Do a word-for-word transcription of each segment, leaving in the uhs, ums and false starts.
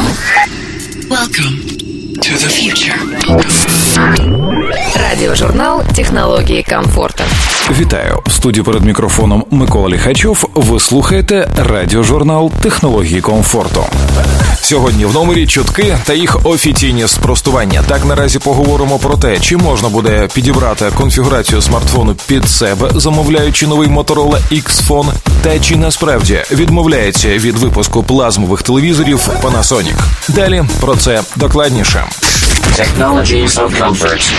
Welcome to the future. Радіожурнал «Технології комфорту». Вітаю. В студії перед мікрофоном Микола Ліхачов. Ви слухаєте радіожурнал «Технології комфорту». Сьогодні в номері чутки та їх офіційні спростування. Так, наразі поговоримо про те, чи можна буде підібрати конфігурацію смартфону під себе, замовляючи новий Motorola X-Phone, та чи насправді відмовляється від випуску плазмових телевізорів Panasonic. Далі про це докладніше. Technologies of comfort.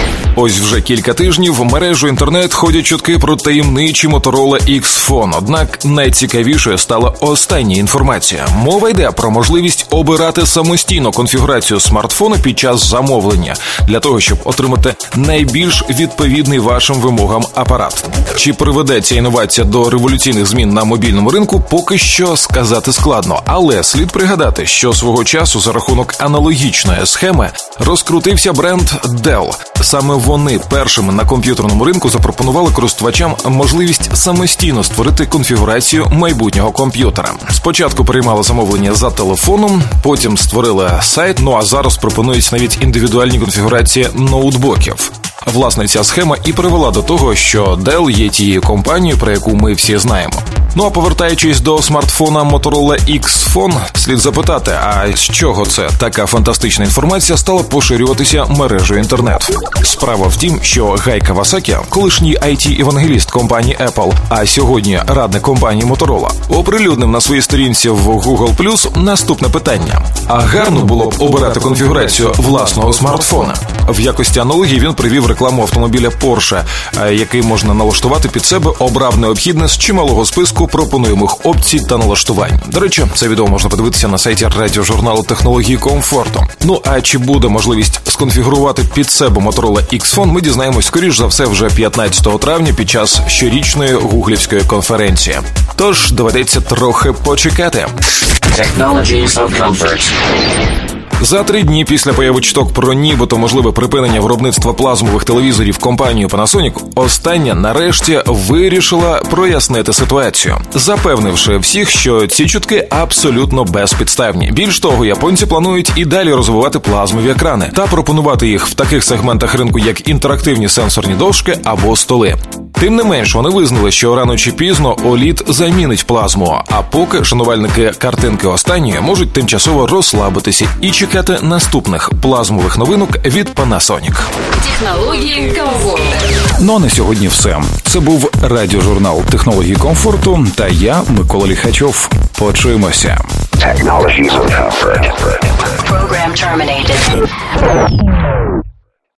Ось вже кілька тижнів в мережу інтернет ходять чутки про таємничий Motorola X-Phone. Однак найцікавішою стала остання інформація. Мова йде про можливість обирати самостійно конфігурацію смартфона під час замовлення, для того, щоб отримати найбільш відповідний вашим вимогам апарат. Чи приведе ця інновація до революційних змін на мобільному ринку, поки що сказати складно. Але слід пригадати, що свого часу за рахунок аналогічної схеми розкрутився бренд Dell. Саме вони першими на комп'ютерному ринку запропонували користувачам можливість самостійно створити конфігурацію майбутнього комп'ютера. Спочатку приймали замовлення за телефоном, потім створили сайт, ну а зараз пропонують навіть індивідуальні конфігурації ноутбуків. Власне, ця схема і привела до того, що Dell є тією компанією, про яку ми всі знаємо. Ну а повертаючись до смартфона Motorola X-Phone, слід запитати, а з чого це така фантастична інформація стала поширюватися мережею інтернет? Справа в тім, що Гай Кавасакі, колишній ай ті-евангеліст компанії Apple, а сьогодні радник компанії Motorola, оприлюднив на своїй сторінці в Google плюс наступне питання. А гарно було б обирати конфігурацію власного смартфона? В якості аналогії він привів рекламу автомобіля Porsche, який можна налаштувати під себе, обрав необхідне з чималого списку пропонуємих опцій та налаштувань. До речі, це відео можна подивитися на сайті радіожурналу «Технології комфорту». Ну а чи буде можливість сконфігурувати під себе Motorola X-Phone, ми дізнаємось, скоріш за все, вже п'ятнадцятого травня під час щорічної гуглівської конференції. Тож доведеться трохи почекати. Technologies of comfort. За три дні після появи чуток про нібито можливе припинення виробництва плазмових телевізорів компанією Panasonic, остання нарешті вирішила прояснити ситуацію, запевнивши всіх, що ці чутки абсолютно безпідставні. Більш того, японці планують і далі розвивати плазмові екрани та пропонувати їх в таких сегментах ринку, як інтерактивні сенсорні дошки або столи. Тим не менш, вони визнали, що рано чи пізно о лід замінить плазму, а поки шанувальники картинки останньої можуть тимчасово розслабитися і чекати наступних плазмових новинок від Panasonic. Технології комфорту. Ну а на сьогодні все. Це був радіожурнал «Технології комфорту» та я, Микола Ліхачов. Почуємося. Technologies of comfort. Program terminated.